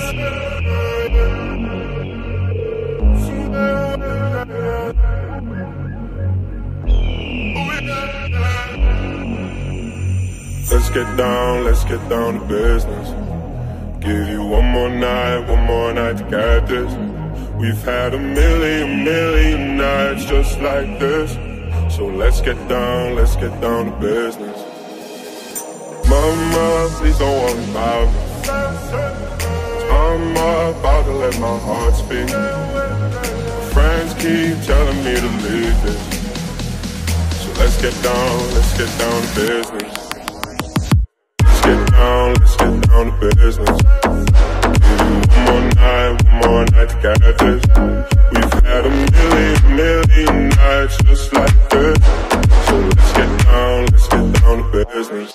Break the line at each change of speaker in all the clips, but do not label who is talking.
Let's get down to business. Give you one more night to get this. We've had a million nights just like this. So let's get down to business. Mama, please don't worry about me. I'm about to let my heart speak. Friends keep telling me to leave this. So let's get down to business. Let's get down to business. Give you one more night to get this. We've had a million nights just like this. So let's get down to business.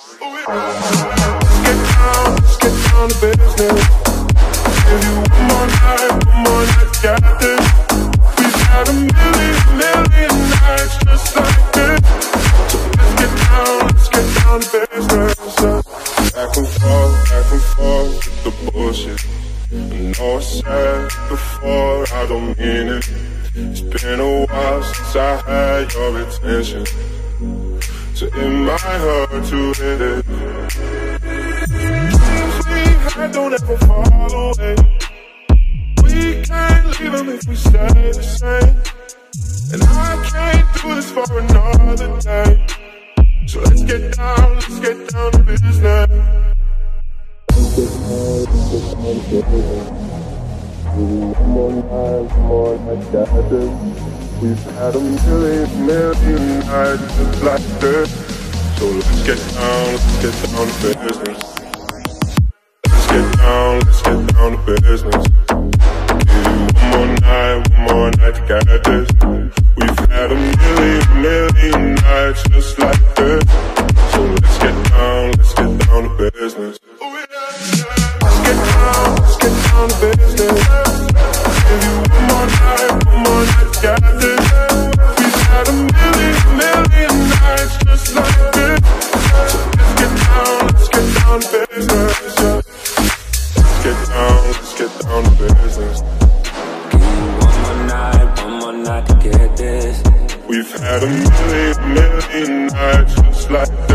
Let's get down to business. Give you one more night to get this. We've had a million nights just like this. So let's get down to business. Back and forth with the bullshit. I know I said before, I don't mean it. It's been a while since I had your attention, so it might hurt to hit it. Dreams we had don't ever fall away. We can't leave them if we stay the same. And I can't do this for another day. So let's get down to business. One more night, got this. We've had a million nights just like this. So let's get down to business. Let's get down to business. Give you one more night to get this. We've had a million nights just like this. So let's get down to business. Let's get down to business. Give you one more night to get this. We've had a million nights just like this. So let's get down to business. Let's get down to business.
Give you one more night to get this.
We've had a million nights just like